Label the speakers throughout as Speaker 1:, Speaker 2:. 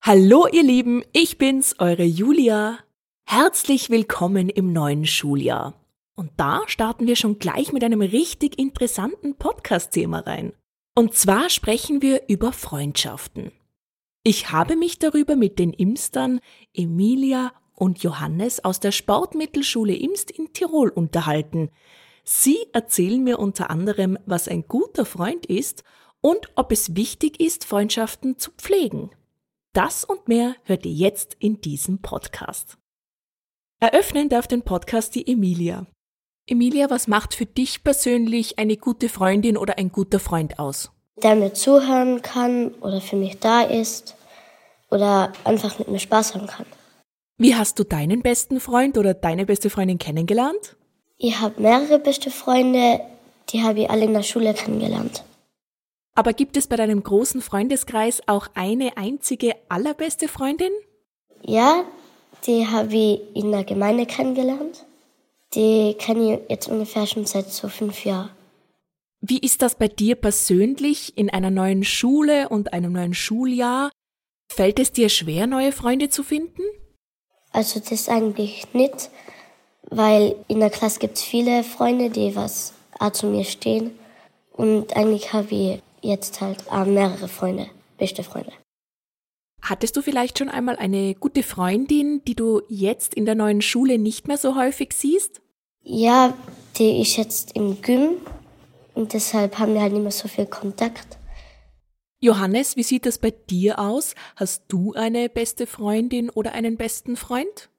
Speaker 1: Hallo ihr Lieben, ich bin's, eure Julia. Herzlich willkommen im neuen Schuljahr. Und da starten wir schon gleich mit einem richtig interessanten Podcast-Thema rein. Und zwar sprechen wir über Freundschaften. Ich habe mich darüber mit den Imstern Emilia und Johannes aus der Sportmittelschule Imst in Tirol unterhalten. Sie erzählen mir unter anderem, was ein guter Freund ist und ob es wichtig ist, Freundschaften zu pflegen. Das und mehr hört ihr jetzt in diesem Podcast. Eröffnen darf den Podcast die Emilia. Emilia, was macht für dich persönlich eine gute Freundin oder ein guter Freund aus?
Speaker 2: Der mir zuhören kann oder für mich da ist oder einfach mit mir Spaß haben kann.
Speaker 1: Wie hast du deinen besten Freund oder deine beste Freundin kennengelernt?
Speaker 2: Ich habe mehrere beste Freunde, die habe ich alle in der Schule kennengelernt.
Speaker 1: Aber gibt es bei deinem großen Freundeskreis auch eine einzige allerbeste Freundin?
Speaker 2: Ja, die habe ich in der Gemeinde kennengelernt. Die kenne ich jetzt ungefähr schon seit so 5 Jahren.
Speaker 1: Wie ist das bei dir persönlich in einer neuen Schule und einem neuen Schuljahr? Fällt es dir schwer, neue Freunde zu finden?
Speaker 2: Also das eigentlich nicht, weil in der Klasse gibt es viele Freunde, die was auch zu mir stehen. Und eigentlich habe ich jetzt halt auch mehrere Freunde, beste Freunde.
Speaker 1: Hattest du vielleicht schon einmal eine gute Freundin, die du jetzt in der neuen Schule nicht mehr so häufig siehst?
Speaker 2: Ja, die ist jetzt im Gym und deshalb haben wir halt nicht mehr so viel Kontakt.
Speaker 1: Johannes, wie sieht das bei dir aus? Hast du eine beste Freundin oder einen besten Freund?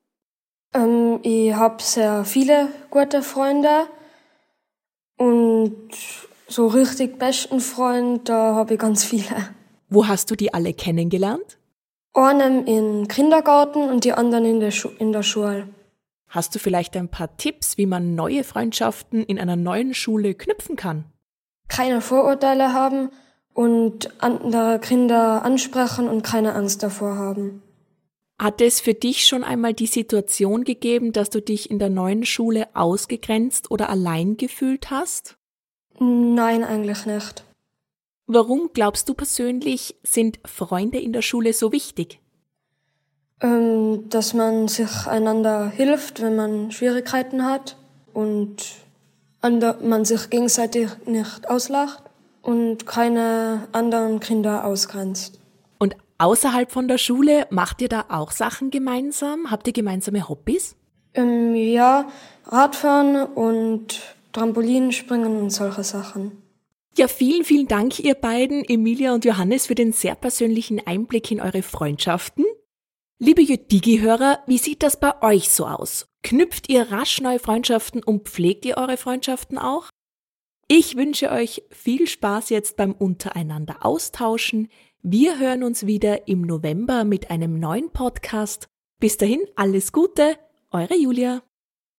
Speaker 3: Ich habe sehr viele gute Freunde und so richtig besten Freund, da habe ich ganz viele.
Speaker 1: Wo hast du die alle kennengelernt?
Speaker 3: Einen im Kindergarten und die anderen in der Schule.
Speaker 1: Hast du vielleicht ein paar Tipps, wie man neue Freundschaften in einer neuen Schule knüpfen kann?
Speaker 3: Keine Vorurteile haben und andere Kinder ansprechen und keine Angst davor haben.
Speaker 1: Hat es für dich schon einmal die Situation gegeben, dass du dich in der neuen Schule ausgegrenzt oder allein gefühlt hast?
Speaker 3: Nein, eigentlich nicht.
Speaker 1: Warum glaubst du persönlich, sind Freunde in der Schule so wichtig?
Speaker 3: Dass man sich einander hilft, wenn man Schwierigkeiten hat und man sich gegenseitig nicht auslacht und keine anderen Kinder ausgrenzt.
Speaker 1: Und außerhalb von der Schule, macht ihr da auch Sachen gemeinsam? Habt ihr gemeinsame Hobbys?
Speaker 3: Ja, Radfahren und Trampolinspringen und solche Sachen.
Speaker 1: Ja, vielen, vielen Dank, ihr beiden, Emilia und Johannes, für den sehr persönlichen Einblick in eure Freundschaften. Liebe Judigi-Hörer, wie sieht das bei euch so aus? Knüpft ihr rasch neue Freundschaften und pflegt ihr eure Freundschaften auch? Ich wünsche euch viel Spaß jetzt beim Untereinander austauschen. Wir hören uns wieder im November mit einem neuen Podcast. Bis dahin alles Gute, eure Julia.